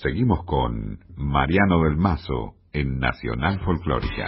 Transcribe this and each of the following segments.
Seguimos con Mariano del Mazo en Nacional Folclórica.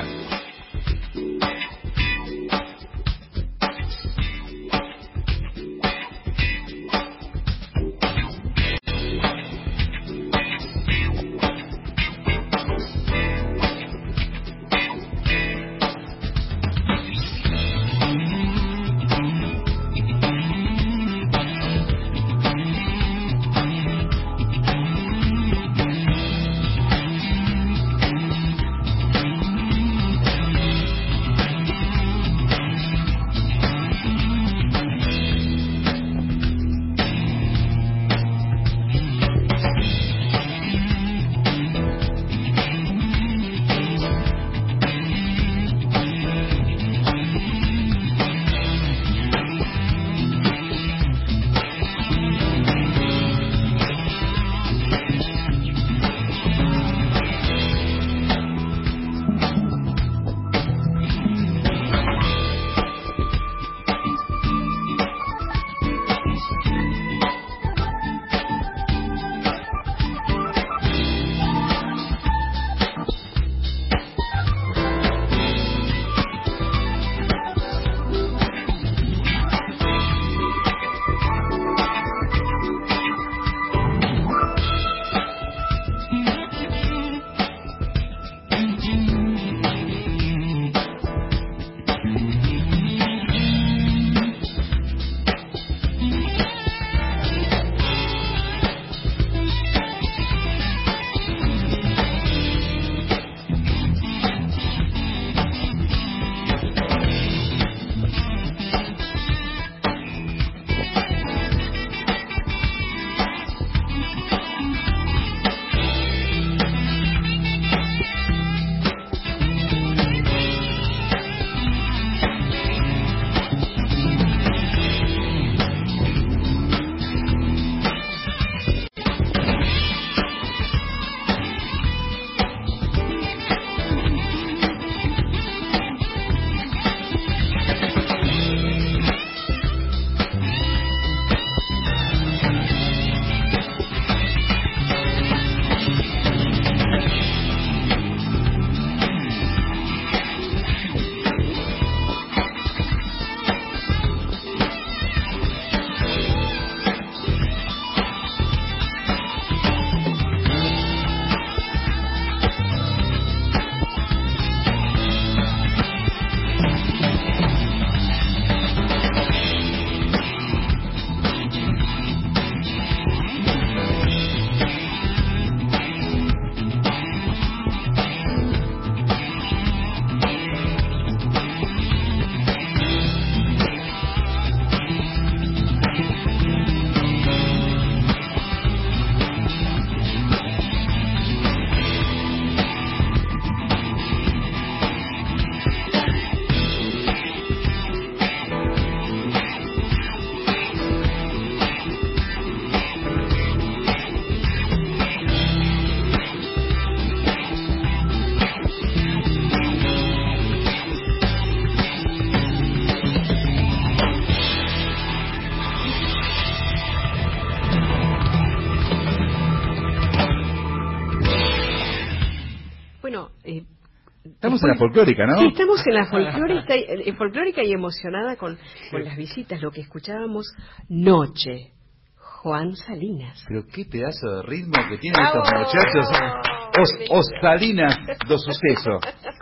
Estamos en la folclórica, ¿no? Sí, estamos en la folclórica y emocionada con las visitas, lo que escuchábamos Noche, Juan Salinas. Pero qué pedazo de ritmo que tienen estos muchachos. Os Salinas do suceso.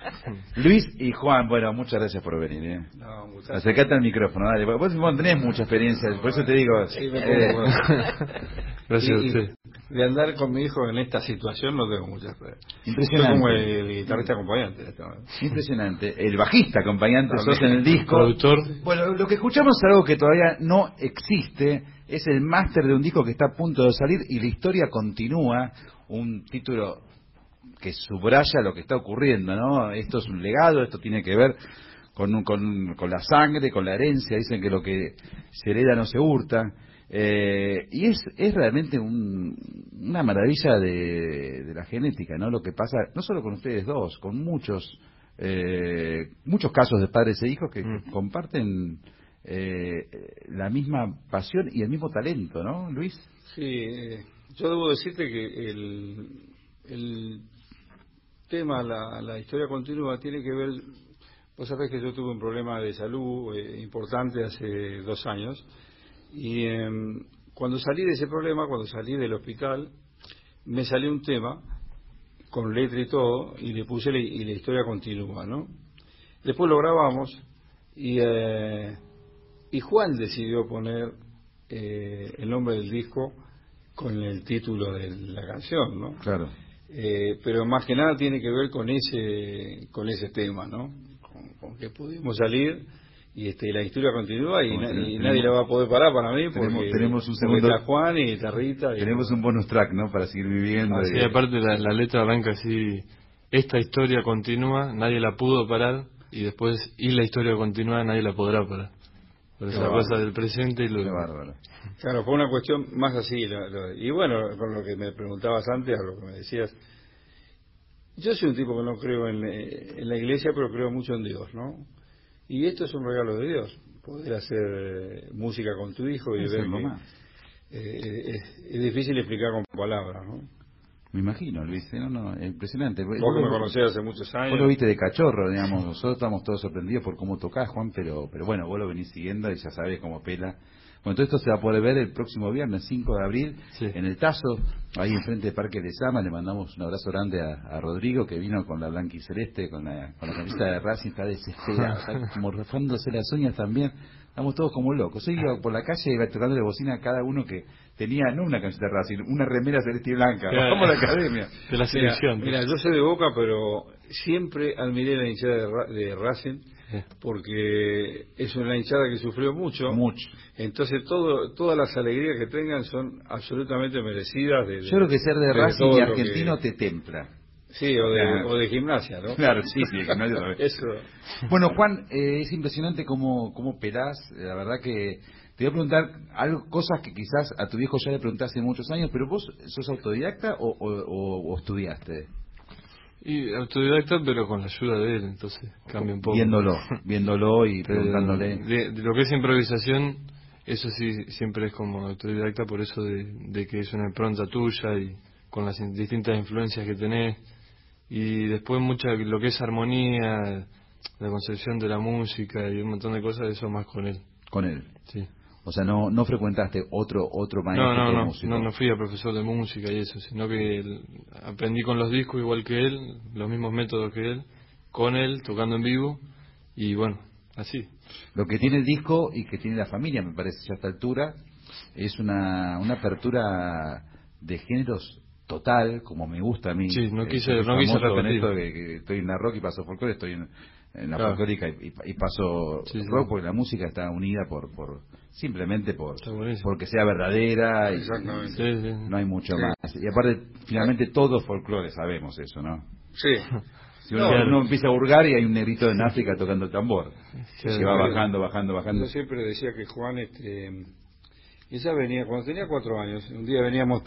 Luis y Juan, bueno, muchas gracias por venir, ¿eh? No, acercate al micrófono, dale. Vos tenés mucha experiencia, por eso te digo. Sí, gracias a usted. De andar con mi hijo en esta situación no tengo mucha experiencia. Impresionante. Soy como el guitarrista acompañante. Impresionante. El bajista acompañante, también. sos en el disco. Productor. Bueno, lo que escuchamos es algo que todavía no existe. Es el máster de un disco que está a punto de salir y la historia continúa. Un título que subraya lo que está ocurriendo, ¿no? Esto es un legado, esto tiene que ver con la sangre, con la herencia. Dicen que lo que se hereda no se hurta. Y es realmente una maravilla de la genética, ¿no? Lo que pasa, no solo con ustedes dos, con muchos casos de padres e hijos que comparten la misma pasión y el mismo talento, ¿no, Luis? Sí, Yo debo decirte que el tema, la historia continua, tiene que ver. Vos sabés que yo tuve un problema de salud importante hace 2 años, y cuando salí de ese problema, cuando salí del hospital, me salió un tema con letra y todo, y le puse y la historia continúa, ¿no? Después lo grabamos, y Juan decidió poner el nombre del disco con el título de la canción, ¿no? Claro. Pero más que nada tiene que ver con ese tema, ¿no? Con que pudimos salir, y la historia continúa, y nadie la va a poder parar para mí, porque tenemos un segundo, está Juan y está Rita. Tenemos un bonus track, ¿no? Para seguir viviendo. Sí, aparte la letra arranca así: esta historia continúa, nadie la pudo parar, y después, y la historia continúa, nadie la podrá parar. Por esa cosa del presente y lo... Qué bárbaro. Claro, fue una cuestión más así. Y bueno, con lo que me preguntabas antes, a lo que me decías, yo soy un tipo que no creo en la iglesia, pero creo mucho en Dios, ¿no? Y esto es un regalo de Dios, poder hacer música con tu hijo y ver que es difícil explicar con palabras, ¿no? Me imagino, Luis, no, impresionante. Vos que me conocés hace muchos años. Vos lo viste de cachorro, digamos, nosotros estamos todos sorprendidos por cómo tocás, Juan, pero bueno, vos lo venís siguiendo y ya sabés cómo pela. Bueno, todo esto se va a poder ver el próximo viernes, 5 de abril, sí, en el Tazo, ahí enfrente del Parque Lezama. Le mandamos un abrazo grande a Rodrigo, que vino con la blanca y celeste, con la camiseta de Racing, está desesperado, está como rasgándose las uñas también. Estamos todos como locos. Yo iba por la calle y iba tocando la bocina a cada uno que tenía, no una camiseta de Racing, una remera celeste y blanca, como la academia. De la selección. Mira, yo soy de Boca, pero siempre admiré la hinchada de Racing, porque es una hinchada que sufrió mucho. Entonces todas las alegrías que tengan son absolutamente merecidas. Yo creo que ser de Racing y argentino te templa. Sí, o de gimnasia, ¿no? Claro, sí, gimnasia también. Eso. Bueno, Juan, es impresionante cómo pelás. La verdad que te voy a preguntar cosas que quizás a tu viejo ya le pregunté hace muchos años, pero ¿vos sos autodidacta o estudiaste? Y autodidacta, pero con la ayuda de él, entonces cambia un poco. Viéndolo y preguntándole. De lo que es improvisación, eso sí, siempre es como autodidacta, por eso de que es una impronta tuya y con las distintas influencias que tenés. Y después lo que es armonía, la concepción de la música y un montón de cosas, eso más con él. Con él. Sí. O sea, no frecuentaste otro maestro de música. No fui a profesor de música y eso, sino que aprendí con los discos igual que él, los mismos métodos que él, con él, tocando en vivo, y bueno, así. Lo que tiene el disco y que tiene la familia, me parece, ya a esta altura, es una apertura de géneros total, como me gusta a mí. Sí, no quise repetir. Esto que estoy en la rock y paso folclore, estoy en la folclórica y paso rock, porque la música está unida simplemente porque sea verdadera, y no hay mucho más. Y aparte, finalmente todo es folclore, sabemos eso, ¿no? Sí. Si uno empieza a hurgar y hay un negrito en África tocando el tambor, se va bajando. Yo siempre decía que Juan, ella venía, cuando tenía 4 años, un día veníamos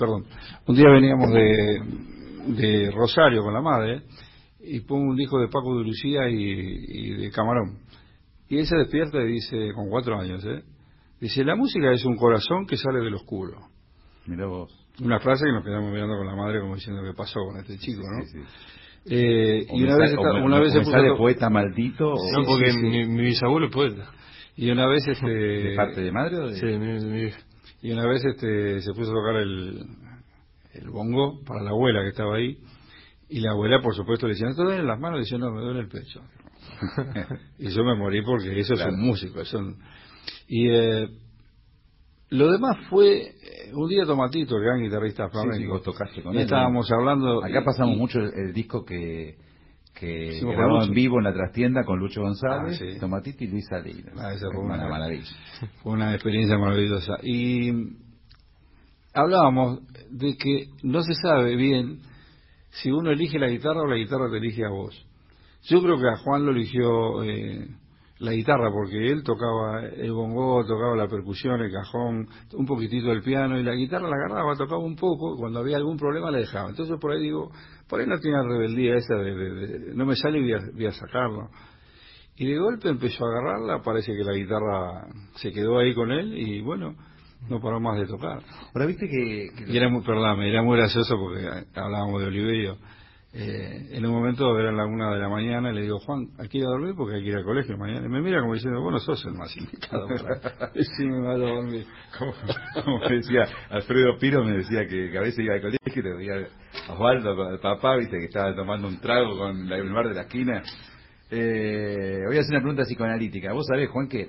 de Rosario con la madre, y pongo un disco de Paco de Lucía y de Camarón. Y él se despierta y dice, con 4 años, dice, la música es un corazón que sale del oscuro. Mirá vos. Una frase que nos quedamos mirando con la madre como diciendo qué pasó con este chico, ¿no? Sí. Y una vez se puso de poeta maldito. No, porque mi bisabuelo es poeta. Y una vez ¿De parte de madre o de...? Sí, de mi vieja. Y una vez se puso a tocar el bongo para la abuela que estaba ahí, y la abuela por supuesto le decía, ¿no te duelen las manos? Le decía, no, me duele el pecho. Y yo me morí porque eso es un músico. Y lo demás fue un día Tomatito, el gran guitarrista flamenco. Sí, tocaste con él. Estábamos hablando. Acá pasamos mucho el disco que grabó en vivo en la trastienda con Lucho González, Tomatito y Luis Salinas. Esa fue una maravilla. Fue una experiencia maravillosa. Y hablábamos de que no se sabe bien si uno elige la guitarra o la guitarra te elige a vos. Yo creo que a Juan lo eligió la guitarra, porque él tocaba el bongo, tocaba la percusión, el cajón, un poquitito del piano, y la guitarra la agarraba, tocaba un poco, cuando había algún problema la dejaba. Entonces por ahí digo, por ahí no tiene la rebeldía esa de no me sale y voy a sacarlo. Y de golpe empezó a agarrarla, parece que la guitarra se quedó ahí con él, y bueno, no paró más de tocar. Ahora, viste que Y era muy gracioso porque hablábamos de Oliverio. En un momento eran las 1 de la mañana y le digo, Juan, hay que ir a dormir porque hay que ir al colegio mañana. Y me mira como diciendo, vos no sos el más indicado para decirme me vaya a dormir. como me decía Alfredo Piro, me decía que a veces iba al colegio y le decía a Osvaldo, con el papá, viste, que estaba tomando un trago con el bar de la esquina. Voy a hacer una pregunta psicoanalítica. Vos sabés, Juan, que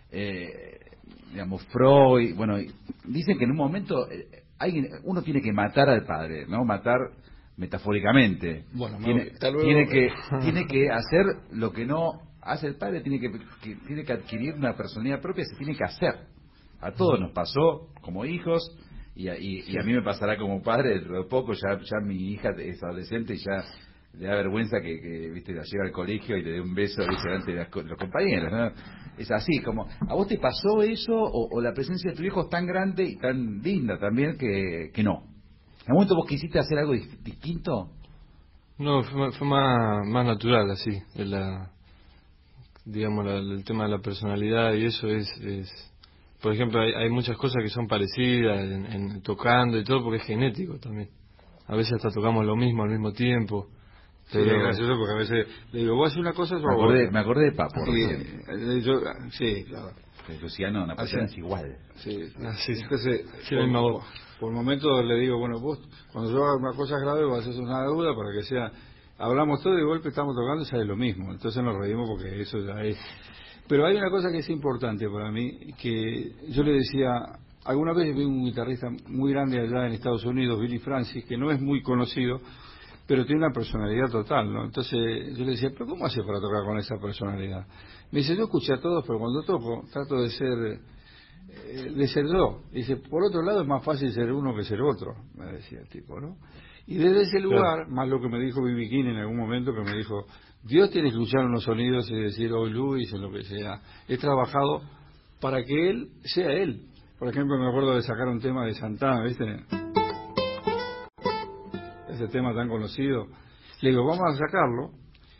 digamos, Freud, bueno, dicen que en un momento uno tiene que matar al padre, ¿no? Matar metafóricamente. Bueno, tiene que hacer lo que no hace el padre, tiene que adquirir una personalidad propia, se tiene que hacer. A todos nos pasó como hijos y a mí me pasará como padre dentro de poco. Ya mi hija es adolescente y ya le da vergüenza que viste, la lleva al colegio y le dé un beso, dice, delante de los compañeros, ¿no? Es así, como, ¿a vos te pasó eso o la presencia de tu hijo es tan grande y tan linda también que no? ¿En algún momento vos quisiste hacer algo distinto? No, fue más natural así. Digamos, el tema de la personalidad y eso es por ejemplo, hay muchas cosas que son parecidas en tocando y todo porque es genético también. A veces hasta tocamos lo mismo al mismo tiempo. Sí, es gracioso porque a veces le digo, vos haces una cosa, me acordé de Papo. Sí, claro. Luciano, una persona es igual. Sí, sí. Entonces, por momentos le digo, bueno, vos, cuando yo hago una cosa grave, vos haces una deuda para que sea, hablamos todo y de golpe estamos tocando y sale lo mismo. Entonces nos reímos porque eso ya es. Pero hay una cosa que es importante para mí, que yo le decía, alguna vez vi un guitarrista muy grande allá en Estados Unidos, Billy Francis, que no es muy conocido, pero tiene una personalidad total, ¿no? Entonces yo le decía, ¿pero cómo hace para tocar con esa personalidad? Me dice, yo escuché a todos, pero cuando toco trato de ser yo. Dice, por otro lado es más fácil ser uno que ser otro, me decía el tipo, ¿no? Y desde ese lugar, claro, más lo que me dijo B.B. King en algún momento, que me dijo, Dios tiene que escuchar unos sonidos y decir, hoy Luis, o lo que sea. He trabajado para que Él sea Él. Por ejemplo, me acuerdo de sacar un tema de Santana, ¿viste? Ese tema tan conocido. Le digo, vamos a sacarlo.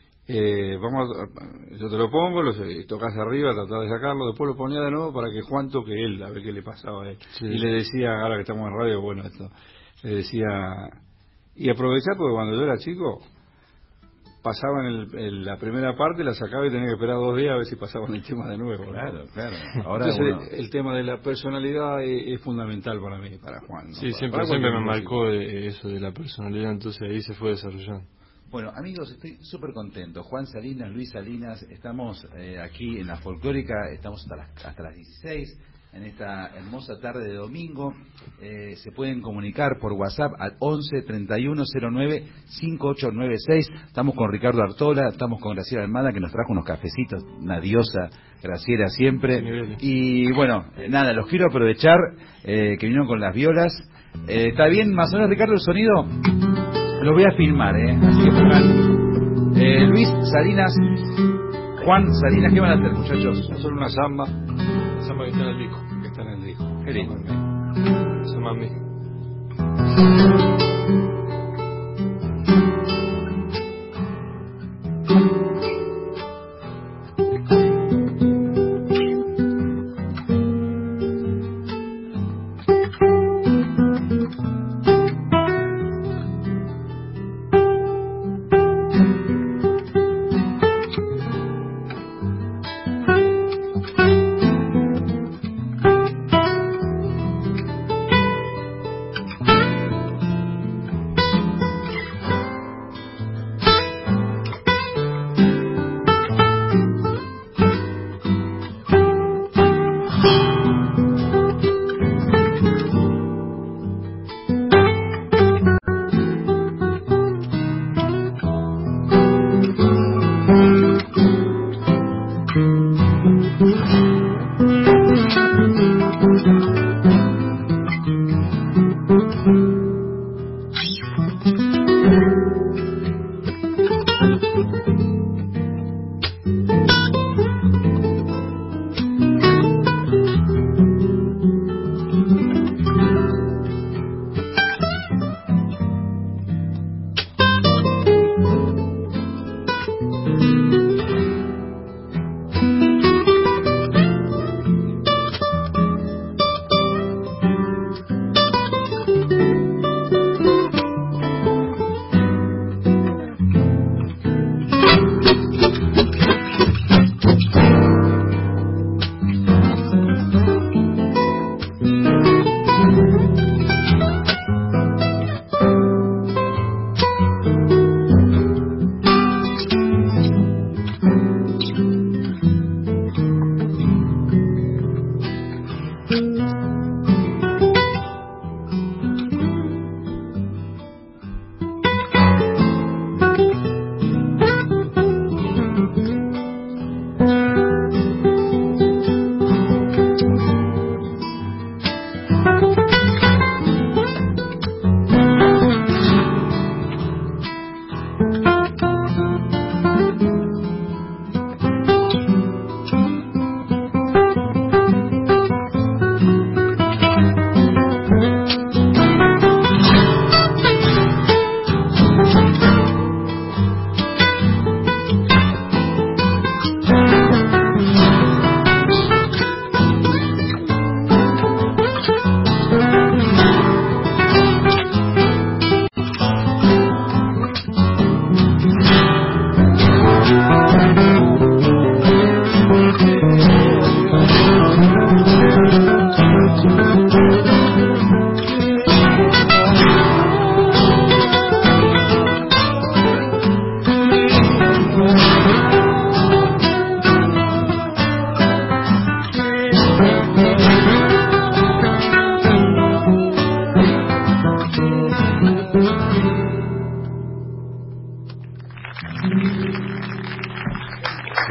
Yo te lo pongo, tocas arriba, tratás de sacarlo, después lo ponía de nuevo para que Juan toque él, a ver qué le pasaba a él. Sí. Y le decía, ahora que estamos en radio, bueno, esto, le decía, y aprovechar porque cuando yo era chico, pasaba en la primera parte, la sacaba y tenía que esperar 2 días a ver si pasaban el tema de nuevo. Claro, ¿no? Claro. Ahora entonces el tema de la personalidad es fundamental para mí, para Juan, ¿no? Sí, siempre me marcó eso de la personalidad, entonces ahí se fue desarrollando. Bueno, amigos, estoy súper contento. Juan Salinas, Luis Salinas, estamos aquí en la Folclórica, estamos hasta las 16, en esta hermosa tarde de domingo. Se pueden comunicar por WhatsApp al 11 31 09 5896. Estamos con Ricardo Artola, estamos con Graciela Almada, que nos trajo unos cafecitos, una diosa, Graciela siempre. Y bueno, nada, los quiero aprovechar, que vinieron con las violas. ¿Está bien, más o menos, Ricardo, el sonido? Lo voy a filmar, así que pongan Luis Salinas, Juan Salinas. ¿Qué van a hacer, muchachos? Son una samba. La samba que está en el disco. Que está en el disco. Qué lindo. Samba mí.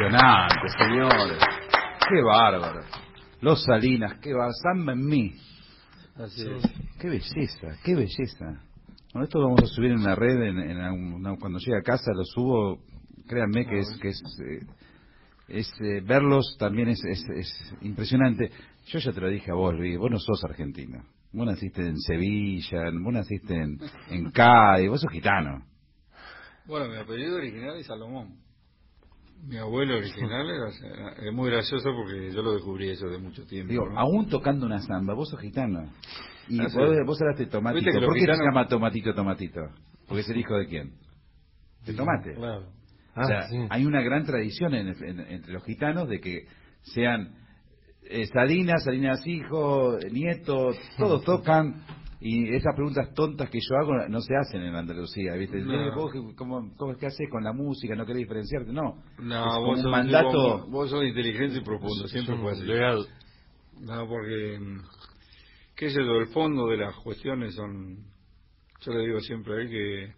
Impresionante, señores. Qué bárbaro. Los Salinas, qué bárbaro. Samba en mí. Así es. Qué belleza, qué belleza. Bueno, esto lo vamos a subir en la red, cuando llegue a casa lo subo. Créanme que verlos también es impresionante. Yo ya te lo dije a vos, Luis, vos no sos argentino. Vos naciste en Sevilla, vos naciste en Cádiz, vos sos gitano. Bueno, mi apellido original es Salomón. Mi abuelo original es muy gracioso porque yo lo descubrí eso de mucho tiempo. Digo, ¿no? aún tocando una samba, vos sos gitano. Y Ah, sí. vos hablaste de Tomatito. ¿Viste que ¿Por qué los se llama Tomatito? Porque es el hijo de quién? De Tomate. Claro. O sea, sí. hay una gran tradición entre los gitanos de que sean Salinas hijo, nieto, todos tocan. Y esas preguntas tontas que yo hago no se hacen en Andalucía, ¿viste? No. ¿Vos cómo es que haces con la música? ¿No querés diferenciarte? No. No, Es como vos un sos mandato. vos sos inteligente y profundo, siempre fue así. Legado. No, porque, qué sé yo, el fondo de las cuestiones son, yo le digo siempre a él que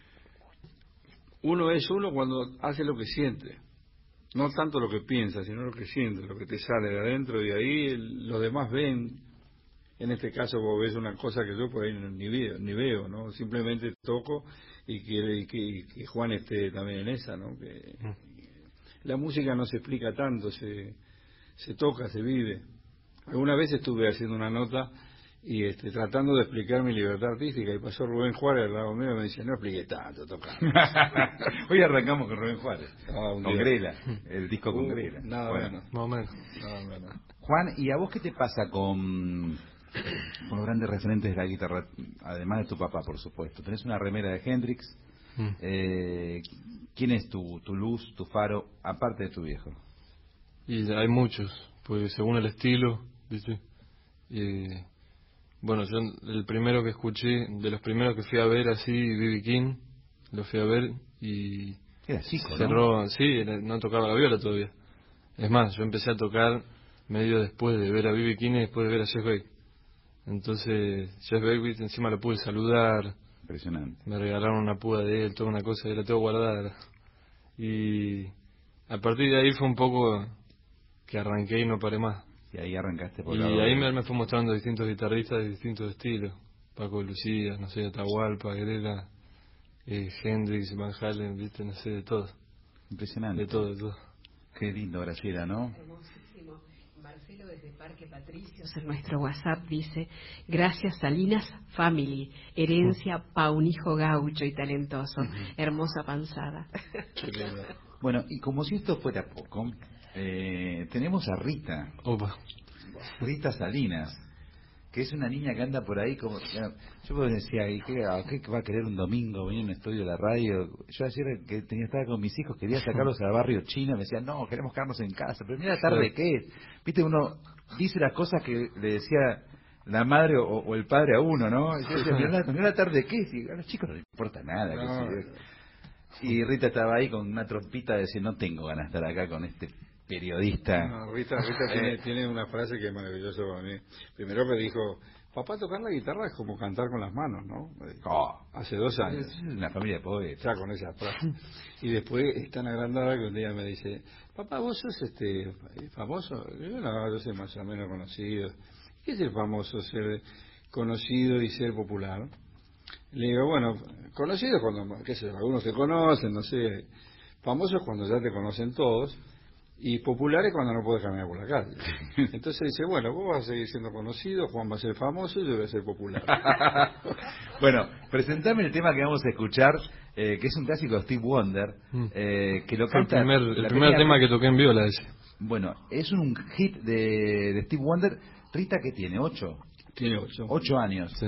uno es uno cuando hace lo que siente, no tanto lo que piensa, sino lo que siente, lo que te sale de adentro, y ahí los demás ven. En este caso vos ves una cosa que yo por ahí ni veo, ¿no? Simplemente toco y que Juan esté también en esa, ¿no? Que la música no se explica tanto, se toca, se vive. Alguna vez estuve haciendo una nota y tratando de explicar mi libertad artística y pasó Rubén Juárez al lado mío y me dice, no expliqué tanto, toca. Hoy arrancamos con Rubén Juárez. Un Con día. Grela, el disco con Grela. Nada Bueno. menos. Más o menos. Nada menos. Juan, ¿y a vos qué te pasa con los grandes referentes de la guitarra? Además de tu papá, por supuesto. Tenés una remera de Hendrix. ¿Quién es tu luz, tu faro, aparte de tu viejo? Y hay muchos, pues según el estilo, ¿viste? Bueno, yo el primero que escuché, de los primeros que fui a ver así, B.B. King, lo fui a ver y Era chico, ¿no? cerró, no tocaba la viola todavía. Es más, yo empecé a tocar medio después de ver a B.B. King y después de ver a Jeff Beck. Entonces, Jeff Beck, encima lo pude saludar, Impresionante. me regalaron una púa de él, toda una cosa que la tengo guardada. Y a partir de ahí fue un poco que arranqué y no paré más. Y ahí arrancaste por Y la ahí me fue mostrando distintos guitarristas de distintos estilos. Paco de Lucía, no sé, Atahualpa, Grela, Hendrix, Van Halen, viste, no sé, de todo. Impresionante. De todo, de todo. Qué lindo, Graciela, ¿no? Hermosísimo. Marcelo desde Parque Patricios en nuestro WhatsApp dice, gracias Salinas Family, herencia pa' un hijo gaucho y talentoso, hermosa panzada. Bueno, y como si esto fuera poco, tenemos a Rita, Opa. Rita Salinas, que es una niña que anda por ahí como... Yo decía, ¿y qué va a querer un domingo venir a un estudio de la radio? Yo ayer que estaba con mis hijos, quería sacarlos al barrio chino, me decían, no, queremos quedarnos en casa, pero mira la tarde que es. Viste, uno dice las cosas que le decía la madre o el padre a uno, ¿no? Y yo decía, mira la tarde que es, y a los chicos no les importa nada. No, y Rita estaba ahí con una trompita de decir, no tengo ganas de estar acá con este periodista. No, Rita tiene una frase que es maravillosa para mí. Primero me dijo, papá, tocar la guitarra es como cantar con las manos, ¿no? Me dijo, hace 2 años. Es una familia pobre. Ya con esa frase. Y después es tan agrandada que un día me dice, papá, ¿vos sos famoso? Yo no, yo soy más o menos conocido. ¿Qué es el famoso? Ser conocido y ser popular. Le digo, bueno, conocido es cuando, qué sé, algunos te conocen, no sé. Famoso es cuando ya te conocen todos. Y popular es cuando no puedes caminar por la calle. Entonces dice, bueno, vos vas a seguir siendo conocido, Juan va a ser famoso y yo voy a ser popular. Bueno, presentame el tema que vamos a escuchar, que es un clásico de Steve Wonder, que lo Fue el canta... primer tema que toqué en viola ese. Bueno, es un hit de Steve Wonder. Rita, ¿qué tiene? ¿8? Tiene 8. 8 años. Sí.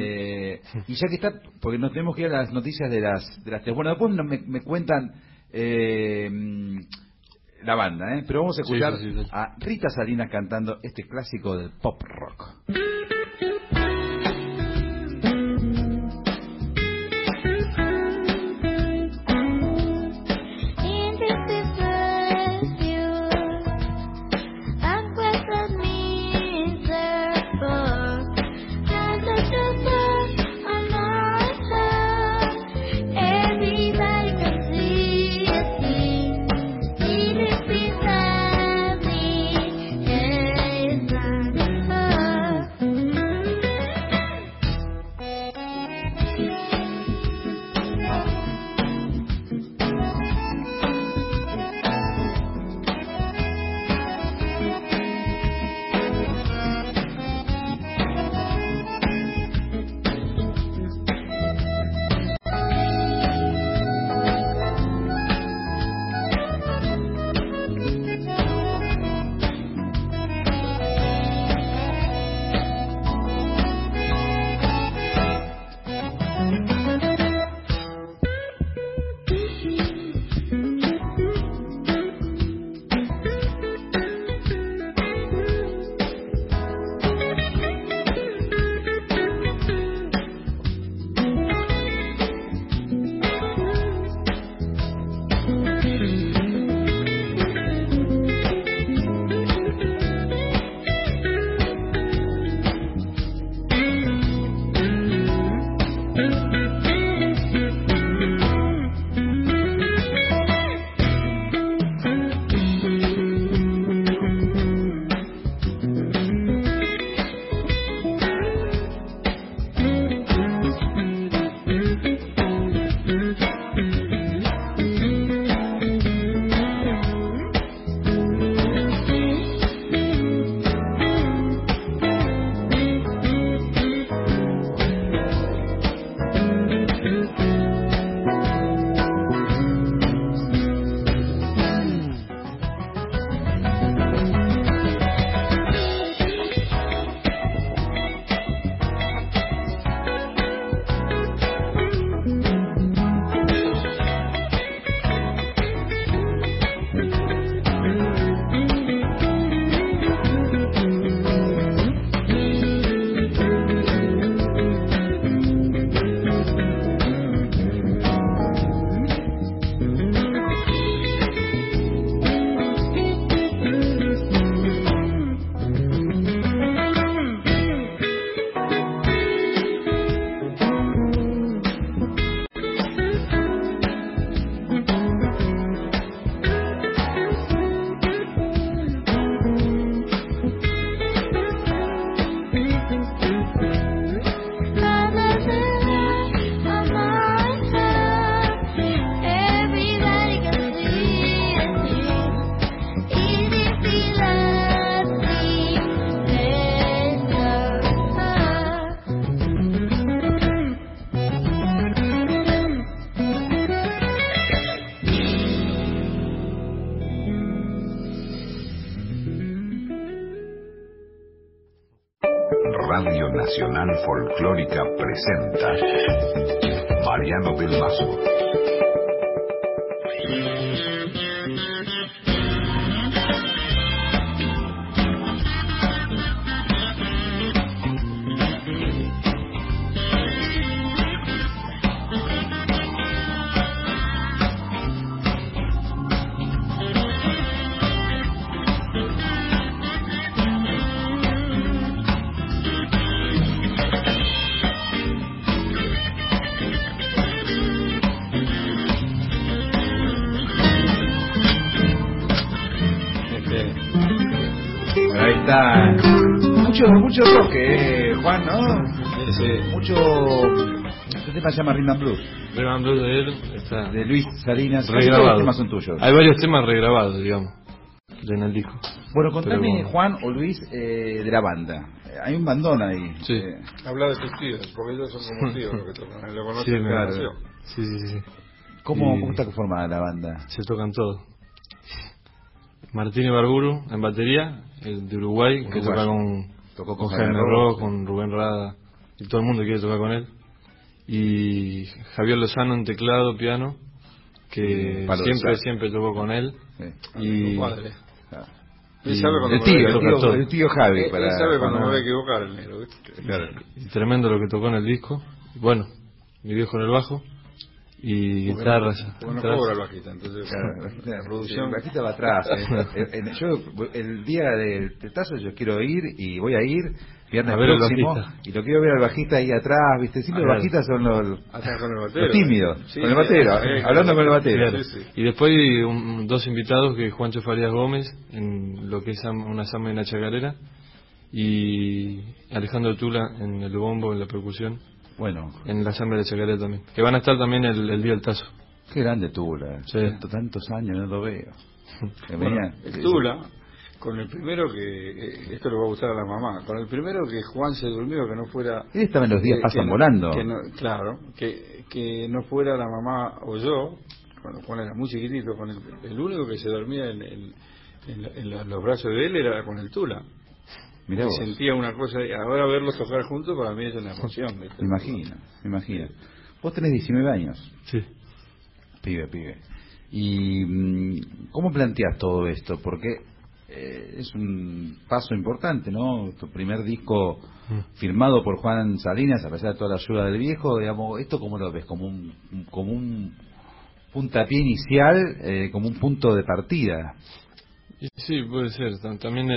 Y ya que está, porque nos tenemos que ir a las noticias de las tres. Bueno, después me cuentan la banda, pero vamos a escuchar Sí. a Rita Salinas cantando este clásico del pop rock. Everybody can see it's me. Radio Nacional Folclórica presenta Mariano del Mazo. Mucho rock, Juan, ¿no? Sí. Mucho... Este tema se llama Rhythm and Blues. Rhythm and Blues de él está de Luis Salinas. regrabado. Todos los temas son tuyos. Hay varios temas regrabados, digamos, en el disco. Bueno, contame, Pero... Juan o Luis, de la banda. Hay un bandón ahí. Sí. Habla de tus tíos, porque ellos son como tíos los que tocan. Lo conocen Sí, desde que claro. nació. Sí. ¿Cómo está conformada la banda? Se tocan todos. Martín Ibarburu en batería, el de Uruguay, que toca Tocó con Jaime Ross, con Rubén Rada, y todo el mundo quiere tocar con él. Y Javier Lozano en teclado, piano, que siempre tocó con él. Sí. Y Tu padre. Claro. Él sabe cuando El tío Javi. Él sabe cuando me voy a equivocar el negro, ¿viste? Claro. y tremendo lo que tocó en el disco. Bueno, mi viejo en el bajo y guitarras. Porque no cobra el bajista, entonces La producción. bajista va atrás. Yo el día del tetazo yo quiero ir y voy a ir viernes A ver al próximo bajista. y lo quiero ver al bajista ahí atrás, viste, siempre los bajistas son Hasta con el batero. los tímidos, Sí, con el batero, hablando con el batero. Claro. Sí. Y después hay dos invitados, que es Juancho Farías Gómez en lo que es una samba y una chacarera, y Alejandro Tula en el bombo, en la percusión, Bueno, en la samba y la chacarera también, que van a estar también el día del tazo. qué grande Tula, Sí. tantos años no lo veo. Bueno, el Tula, con el primero que, esto le va a gustar a la mamá, con el primero que Juan se durmió, que no fuera... Él estaba en los días pasan volando. Claro, que no fuera la mamá o yo, cuando Juan era muy chiquitito, con el único que se dormía en los brazos de él era con el Tula. Mirá Y vos. sentía una cosa, y ahora verlos tocar juntos para mí es una emoción. ¿viste? Me imagino. Vos tenés 19 años, Sí. pibe. ¿Y cómo planteás todo esto? Porque es un paso importante, ¿no? Tu primer disco firmado por Juan Salinas, a pesar de toda la ayuda del viejo, digamos, ¿esto cómo lo ves? ¿Como un puntapié inicial, como un punto de partida? Y sí, puede ser. También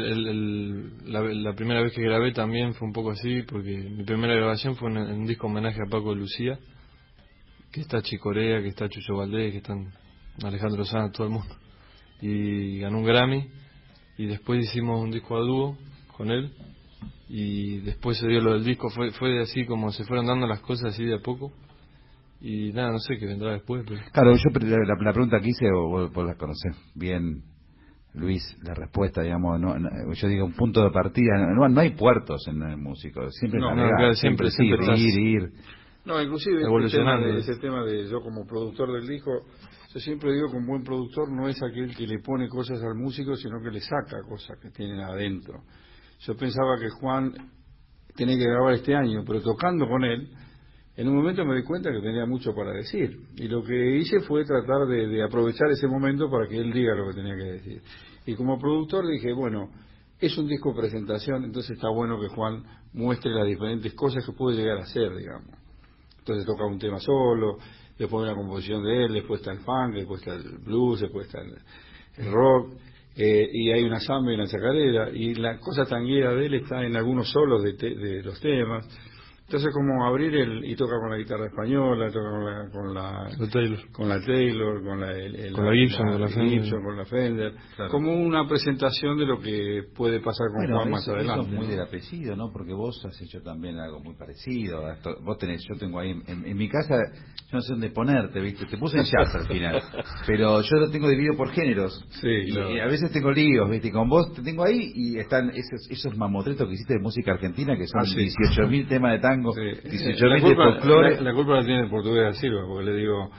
la primera vez que grabé también fue un poco así, porque mi primera grabación fue en un disco homenaje a Paco de Lucía, que está Chicorea, que está Chucho Valdés, que están Alejandro Sanz, todo el mundo. Y ganó un Grammy, y después hicimos un disco a dúo con él, y después se dio lo del disco. Fue así como se fueron dando las cosas así de a poco, y nada, no sé qué vendrá después. Pero... Claro, yo la pregunta que hice, vos la conocés bien, Luis, la respuesta, digamos, yo digo un punto de partida, no hay puertos en el músico, siempre claro, siempre ir. No, inclusive evolucionando. ese tema de yo como productor del disco, yo siempre digo que un buen productor no es aquel que le pone cosas al músico, sino que le saca cosas que tienen adentro. Yo pensaba que Juan tenía que grabar este año, pero tocando con él, en un momento me di cuenta que tenía mucho para decir. Y lo que hice fue tratar de aprovechar ese momento para que él diga lo que tenía que decir. Y como productor dije, bueno, es un disco presentación, entonces está bueno que Juan muestre las diferentes cosas que puede llegar a hacer, digamos. Entonces toca un tema solo, después una composición de él, después está el funk, después está el blues, después está el rock, y hay una samba y una chacarera, y la cosa tanguera de él está en algunos solos de los temas. Entonces como abrir y toca con la guitarra española, toca con la Taylor, con la Gibson, con la Fender, claro. Como una presentación de lo que puede pasar con Juan más adelante. Eso es muy del apellido, ¿no? Porque vos has hecho también algo muy parecido. Yo tengo ahí en mi casa, yo no sé dónde ponerte, ¿viste? Te puse en jazz al final, pero yo lo tengo dividido por géneros. Sí, claro. Y a veces tengo líos, ¿viste? Y con vos te tengo ahí y están esos mamotretos que hiciste de música argentina, que son 18.000 temas de tango. Sí. 18.000 de folclore. La culpa la tiene el portugués de Silva, porque le digo,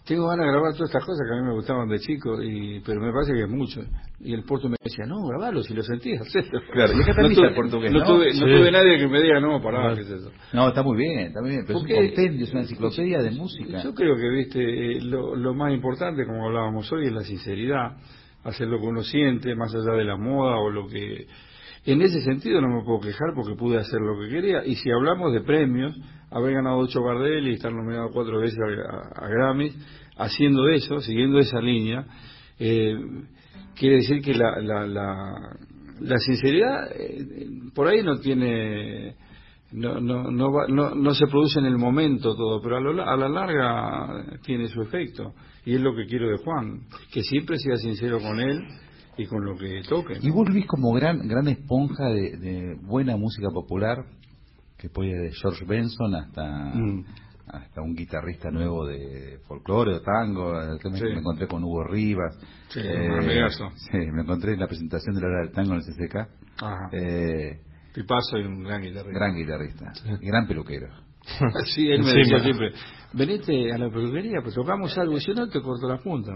tengo ganas de grabar todas estas cosas que a mí me gustaban de chico, pero me parece que es mucho. Y el porto me decía, no, grabalo, si lo sentías, hacelo. Claro, y acá también está el portugués, ¿no? No tuve nadie que me diga, no, pará, ¿qué es eso? No, está muy bien, pero Porque es un compendio, es una enciclopedia de música. Yo creo que, viste, lo más importante, como hablábamos hoy, es la sinceridad, hacer lo que uno siente, más allá de la moda o lo que... En ese sentido no me puedo quejar porque pude hacer lo que quería. Y si hablamos de premios, haber ganado 8 Gardel y estar nominado 4 veces a Grammys, haciendo eso, siguiendo esa línea, quiere decir que la sinceridad por ahí no tiene... No se produce en el momento todo, pero a la larga tiene su efecto. Y es lo que quiero de Juan, que siempre sea sincero con él y con lo que toque, ¿no? Y vos, Luis, como gran esponja de buena música popular, que puede de George Benson hasta un guitarrista nuevo de folclore o tango, me encontré con Hugo Rivas. Sí, amigazo. Sí, me encontré en la presentación de la hora del tango en el CCK. Ajá. Pipazo y un gran guitarrista. Gran guitarrista, y gran peluquero. Sí, él me decía siempre, venite a la peluquería, pues tocamos algo, y si no te corto la punta.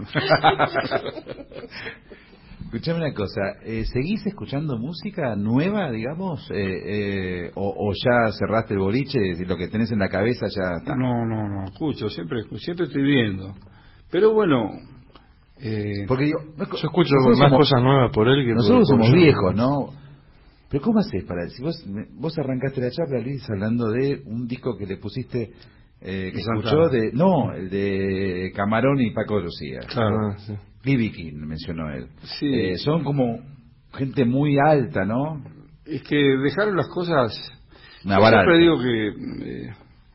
Escuchame una cosa, ¿seguís escuchando música nueva, digamos? O ya cerraste el boliche y lo que tenés en la cabeza ya está? No, escucho, siempre estoy viendo. Pero bueno... Porque yo escucho más cosas nuevas por él que nosotros por somos yo. viejos, ¿no? Pero ¿cómo haces para decir? Vos arrancaste la charla, Luis, hablando de un disco que le pusiste... que escuchó el de Camarón y Paco de Lucía. Claro, sí. B.B. King mencionó él. Sí. Son como gente muy alta, ¿no? Es que dejaron las cosas... Yo siempre digo que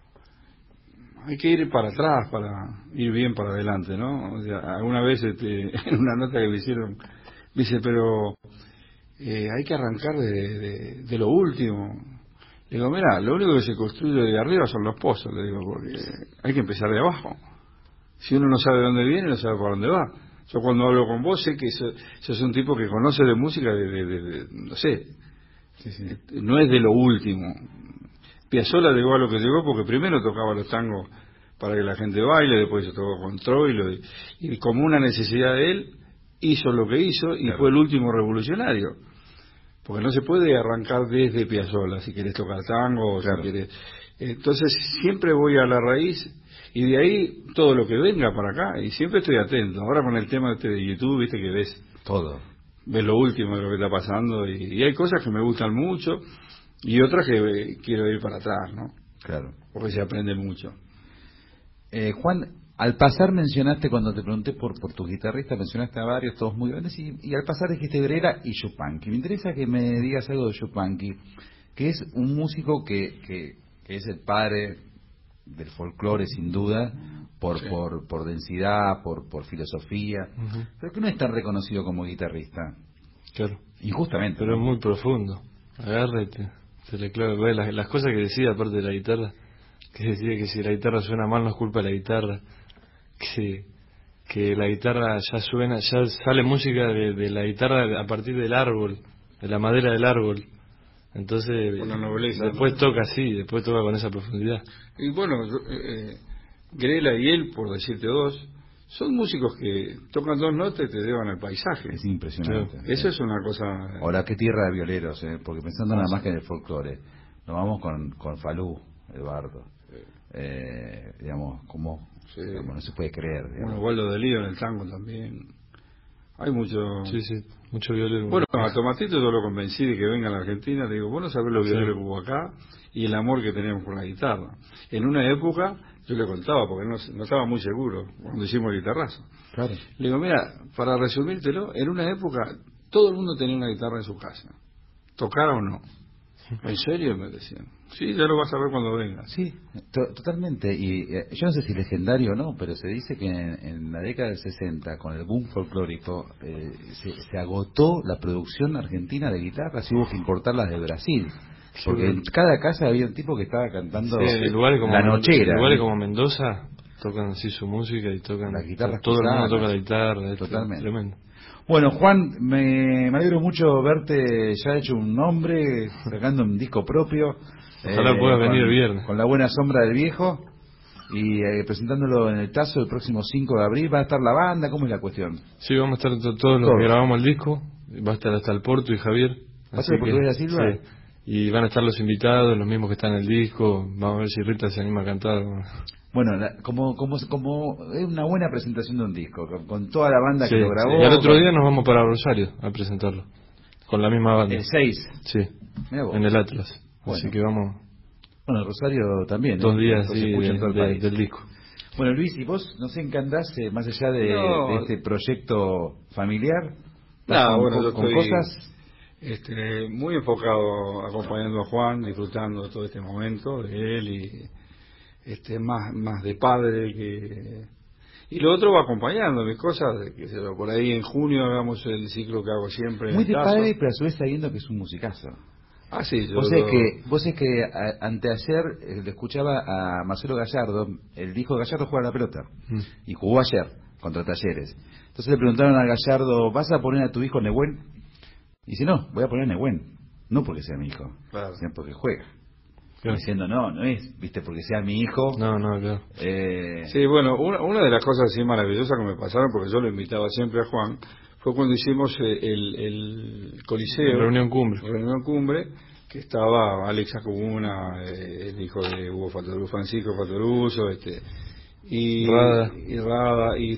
hay que ir para atrás para ir bien para adelante, ¿no? O sea, alguna vez en una nota que me hicieron, me dice, pero hay que arrancar de lo último. Le digo, mira, lo único que se construye de arriba son los pozos, le digo, porque hay que empezar de abajo. Si uno no sabe de dónde viene, no sabe para dónde va. Yo cuando hablo con vos sé que sos un tipo que conoce de música no sé, no es de lo último. Piazzolla llegó a lo que llegó porque primero tocaba los tangos para que la gente baile, después se tocó con Troilo, y como una necesidad de él, hizo lo que hizo y fue el último revolucionario. Porque no se puede arrancar desde Piazzolla si querés tocar tango o si querés... Entonces siempre voy a la raíz y de ahí todo lo que venga para acá, y siempre estoy atento. Ahora con el tema de YouTube, viste que ves todo, ves lo último de lo que está pasando, y hay cosas que me gustan mucho y otras que quiero ir para atrás, ¿no? Claro. Porque se aprende mucho. Juan, al pasar mencionaste, cuando te pregunté por tus guitarristas, mencionaste a varios, todos muy grandes, y al pasar dijiste Brera y Yupanqui. Me interesa que me digas algo de Yupanqui, que es un músico que es el padre del folclore sin duda, por densidad, por filosofía, pero que no es tan reconocido como guitarrista. Claro. Injustamente. Pero es muy profundo. Agarra y te le clava. Las cosas que decía aparte de la guitarra, que decía que si la guitarra suena mal no es culpa de la guitarra, que la guitarra ya suena, ya sale música de la guitarra a partir del árbol, de la madera del árbol. Entonces con la nobleza, después toca así, después toca con esa profundidad. Y bueno, Grela y él, por decirte dos, son músicos que tocan dos notas y te llevan al paisaje. Es impresionante. Sí. Eso es una cosa... Ahora, qué tierra de violeros, porque pensando nada más que en el folclore, nos vamos con Falú, Eduardo. Digamos, como no se puede creer. Bueno, Waldo de Lío en el tango también. Hay mucho... Sí, mucho violero. Bueno, a Tomatito yo lo convencí de que venga a la Argentina. Le digo, vos no sabés los violeros que hubo acá y el amor que tenemos por la guitarra. En una época, yo le contaba, porque no estaba muy seguro cuando hicimos el guitarrazo. Claro. Le digo, mira, para resumírtelo, en una época todo el mundo tenía una guitarra en su casa, tocara o no. ¿En serio? Me decían. Sí, ya lo vas a ver cuando venga. Sí, totalmente. Y yo no sé si legendario o no, pero se dice que en la década del 60, con el boom folclórico, se agotó la producción argentina de guitarras y hubo que importarlas de Brasil. Porque en cada casa había un tipo que estaba cantando la nochera. En lugares como Mendoza tocan así su música y tocan las guitarras. Todo el mundo toca la guitarra. Totalmente. Tremendo. Bueno, Juan, me alegro mucho verte ya hecho un nombre, sacando un disco propio. Ojalá puedas venir el viernes. Con la buena sombra del viejo. Y presentándolo en el Tazo el próximo 5 de abril, ¿va a estar la banda? ¿Cómo es la cuestión? Sí, vamos a estar todos los que grabamos el disco. Va a estar hasta el Porto y Javier. ¿Va a estar el Portugués da Silva? Sí. Y van a estar los invitados, los mismos que están en el disco. Vamos a ver si Rita se anima a cantar. Bueno, como es una buena presentación de un disco, con toda la banda que lo grabó. Y al otro día nos vamos para Rosario a presentarlo, con la misma banda. El 6. Sí, en el Atlas. Bueno. Así que vamos. Bueno, Rosario también. 2 días sí, del disco. Bueno, Luis, ¿y vos no se encantás, más allá de este proyecto familiar? Bueno, yo con estoy cosas... muy enfocado acompañando a Juan, disfrutando de todo este momento de él y más de padre que... Y lo otro va acompañando mis cosas, que por ahí en junio hagamos el ciclo que hago siempre. Muy de padre, pero a su vez sabiendo que es un musicazo. Ah, sí. Vos sabés que anteayer le escuchaba a Marcelo Gallardo, el hijo de Gallardo juega a la pelota, y jugó ayer contra Talleres. Entonces le preguntaron a Gallardo, ¿vas a poner a tu hijo Nehuen? Y dice, no, voy a poner a Nehuen, no porque sea mi hijo, sino porque juega. Claro. Diciendo, no es, viste, porque sea mi hijo. No, claro. Sí, bueno, una de las cosas así maravillosas que me pasaron, porque yo lo invitaba siempre a Juan, fue cuando hicimos el Coliseo. Reunión Cumbre, que estaba Alex Acuguna, el hijo de Hugo Fatoruso, Francisco Fatoruso, y Rada, y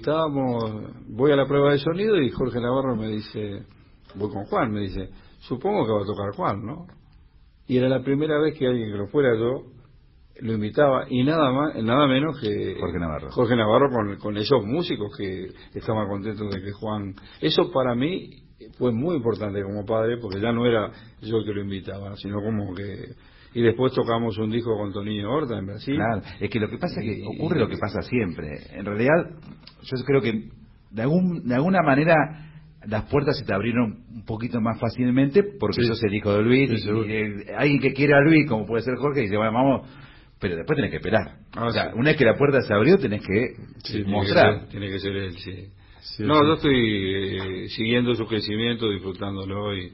voy a la prueba de sonido y Jorge Navarro me dice, voy con Juan, me dice, supongo que va a tocar Juan, ¿no? Y era la primera vez que alguien que no fuera yo lo invitaba, y nada menos que Jorge Navarro con esos músicos que estaban contentos de que Juan... Eso para mí fue muy importante como padre, porque ya no era yo el que lo invitaba, sino como que... Y después tocamos un disco con Toninho Horta en Brasil. Claro, es que lo que pasa es que ocurre lo que pasa siempre. En realidad, yo creo que de alguna manera las puertas se te abrieron un poquito más fácilmente porque sos el hijo de Luis. Y alguien que quiera a Luis, como puede ser Jorge, dice, bueno, vamos... Pero después tenés que esperar. O sea, una vez que la puerta se abrió, tenés que mostrar. Tiene que ser él, sí. Yo estoy siguiendo su crecimiento, disfrutándolo y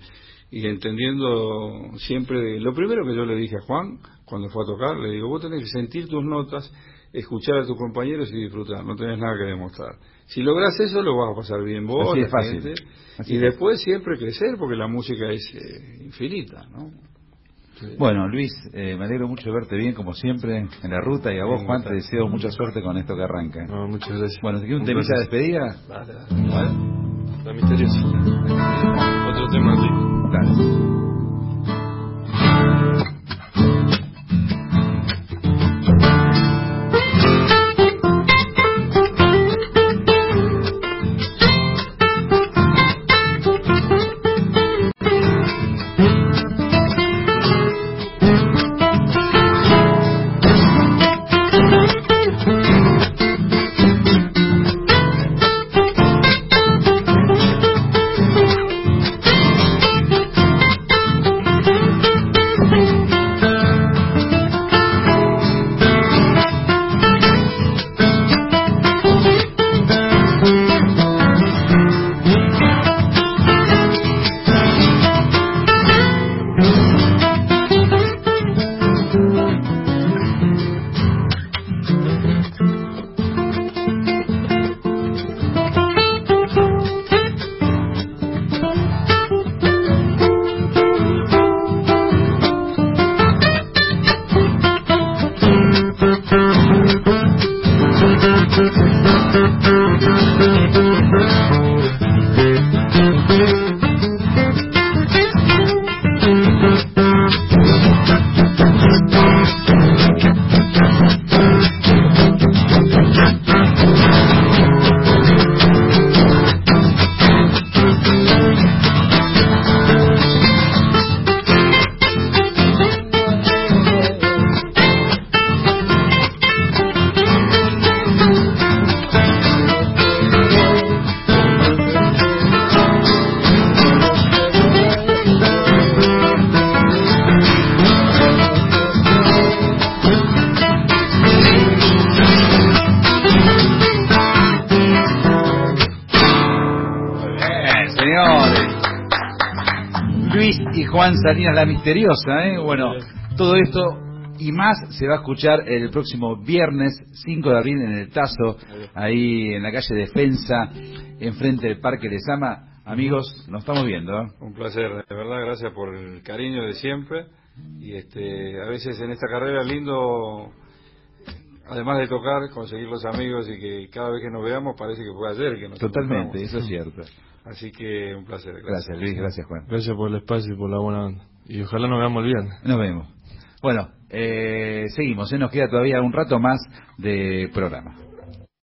entendiendo siempre... Lo primero que yo le dije a Juan, cuando fue a tocar, le digo, vos tenés que sentir tus notas, escuchar a tus compañeros y disfrutar, no tenés nada que demostrar. Si lográs eso, lo vas a pasar bien vos, así es fácil. Y después siempre crecer, porque la música es infinita, ¿no? Bueno, Luis, me alegro mucho de verte bien, como siempre, en la ruta, y a vos, Juan, te deseo mucha suerte con esto que arranca. No, muchas gracias. Bueno, ¿te quiero un temilla de despedida? Vale. La misteriosa. Otro tema rico. Dale. Juan Salinas, la misteriosa, Bueno, todo esto y más se va a escuchar el próximo viernes 5 de abril en el Tazo, ahí en la calle Defensa, enfrente del Parque Lezama. Amigos, nos estamos viendo. Un placer, de verdad, gracias por el cariño de siempre. Y a veces en esta carrera lindo, además de tocar, conseguir los amigos y que cada vez que nos veamos parece que fue ayer que nos Totalmente, encontramos. eso es cierto. Así que un placer. Gracias Luis, gracias Juan. Gracias por el espacio y por la buena onda. Y ojalá nos veamos el viernes. Nos vemos. Bueno, seguimos, nos queda todavía un rato más de programa.